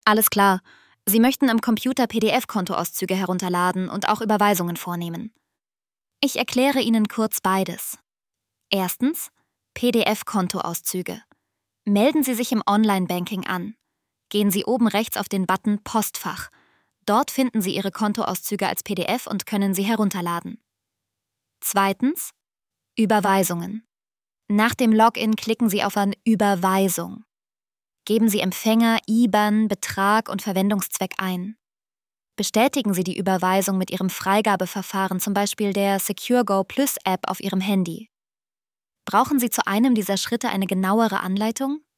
Alles klar. Sie möchten im Computer PDF-Kontoauszüge herunterladen und auch Überweisungen vornehmen. Ich erkläre Ihnen kurz beides. Erstens, PDF-Kontoauszüge. Melden Sie sich im Online-Banking an. Gehen Sie oben rechts auf den Button Postfach. Dort finden Sie Ihre Kontoauszüge als PDF und können sie herunterladen. Zweitens, Überweisungen. Nach dem Login klicken Sie auf eine Überweisung. Geben Sie Empfänger, IBAN, Betrag und Verwendungszweck ein. Bestätigen Sie die Überweisung mit Ihrem Freigabeverfahren, zum Beispiel der SecureGo Plus App auf Ihrem Handy. Brauchen Sie zu einem dieser Schritte eine genauere Anleitung?